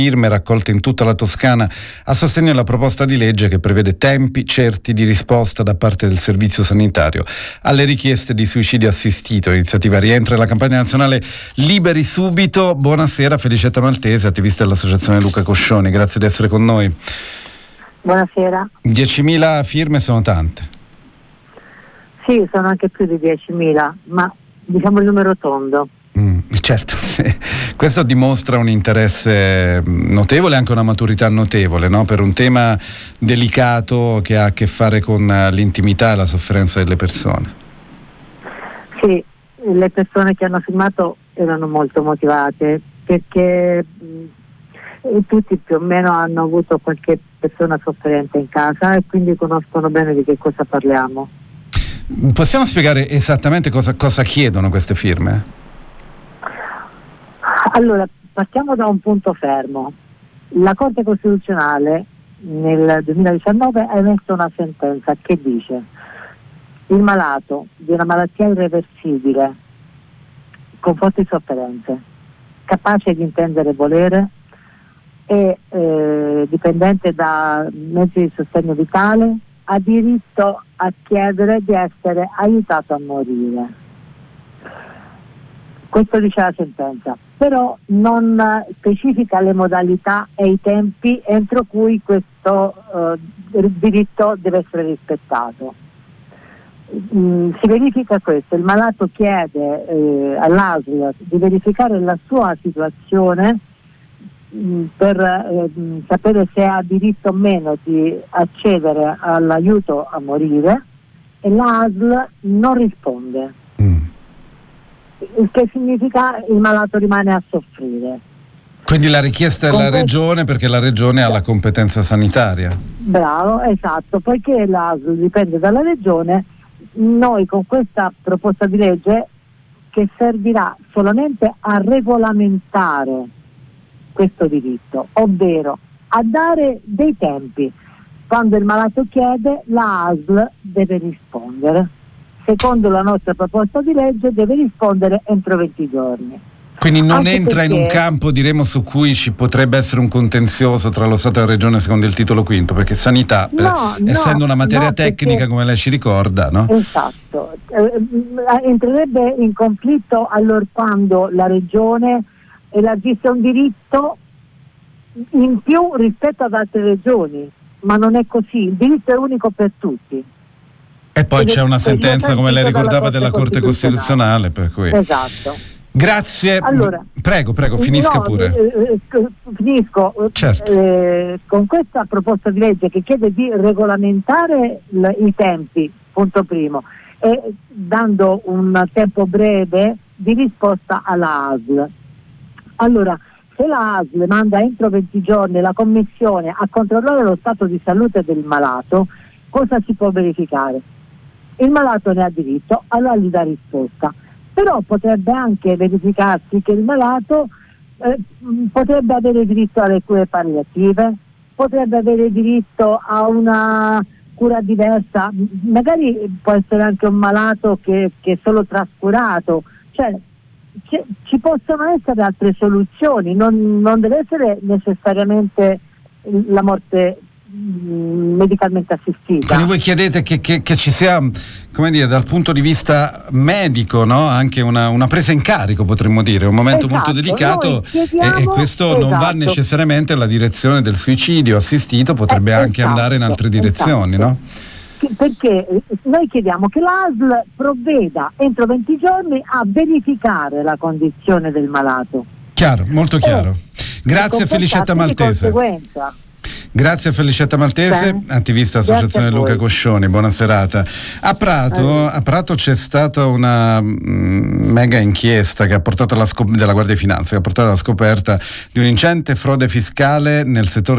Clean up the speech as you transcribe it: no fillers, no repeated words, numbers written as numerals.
firme raccolte in tutta la Toscana a sostegno della proposta di legge che prevede tempi certi di risposta da parte del servizio sanitario alle richieste di suicidio assistito. L'iniziativa rientra nella campagna nazionale Liberi Subito. Buonasera Felicetta Maltese, attivista dell'associazione Luca Coscioni, grazie di essere con noi. Buonasera. 10.000 firme sono tante. Sì, sono anche più di 10.000, ma diciamo il numero tondo. Certo, sì. Questo dimostra un interesse notevole e anche una maturità notevole, no? Per un tema delicato che ha a che fare con l'intimità e la sofferenza delle persone. Sì, le persone che hanno firmato erano molto motivate perché tutti più o meno hanno avuto qualche persona sofferente in casa e quindi conoscono bene di che cosa parliamo. Possiamo spiegare esattamente cosa chiedono queste firme? Allora, partiamo da un punto fermo. La Corte Costituzionale nel 2019 ha emesso una sentenza che dice: il malato di una malattia irreversibile con forti sofferenze, capace di intendere e volere e dipendente da mezzi di sostegno vitale, ha diritto a chiedere di essere aiutato a morire. Questo dice la sentenza, però non specifica le modalità e i tempi entro cui questo diritto deve essere rispettato. Si verifica questo: il malato chiede all'ASL di verificare la sua situazione per sapere se ha diritto o meno di accedere all'aiuto a morire, e l'ASL non risponde. Il che significa il malato rimane a soffrire. Quindi la richiesta è la regione, perché la regione ha la competenza sanitaria. Bravo, esatto. Poiché l'ASL dipende dalla regione, noi con questa proposta di legge, che servirà solamente a regolamentare questo diritto, ovvero a dare dei tempi. Quando il malato chiede, la ASL deve rispondere. Secondo la nostra proposta di legge deve rispondere entro 20 giorni. Quindi non entra in un campo, diremo, su cui ci potrebbe essere un contenzioso tra lo Stato e la Regione secondo il titolo quinto, perché sanità, essendo una materia tecnica, come lei ci ricorda, no? Esatto. Entrerebbe in conflitto allorquando la Regione elargisse un diritto in più rispetto ad altre regioni, ma non è così. Il diritto è unico per tutti. E poi c'è una sentenza, come lei ricordava, della Corte Costituzionale, per cui... Esatto. Grazie. Allora, prego, finisca pure. Finisco. Certo. Con questa proposta di legge che chiede di regolamentare i tempi, punto primo, e dando un tempo breve di risposta alla ASL. Allora, se la ASL manda entro 20 giorni la commissione a controllare lo stato di salute del malato, cosa si può verificare? Il malato ne ha diritto, allora gli dà risposta. Però potrebbe anche verificarsi che il malato potrebbe avere diritto alle cure palliative, potrebbe avere diritto a una cura diversa, magari può essere anche un malato che è solo trascurato, cioè ci possono essere altre soluzioni, non deve essere necessariamente la morte medicalmente assistita. Quindi voi chiedete che ci sia, come dire, dal punto di vista medico, no? Anche una presa in carico, potremmo dire, un momento molto delicato, e questo non va necessariamente alla direzione del suicidio assistito, potrebbe anche andare in altre direzioni, no? Perché noi chiediamo che l'ASL provveda entro 20 giorni a verificare la condizione del malato. Chiaro, molto chiaro. Grazie Felicetta Maltese. Grazie a Felicetta Maltese, attivista dell'associazione Luca Coscioni, buona serata. A Prato c'è stata una mega inchiesta che ha portato della Guardia di Finanza, che ha portato alla scoperta di un'ingente frode fiscale nel settore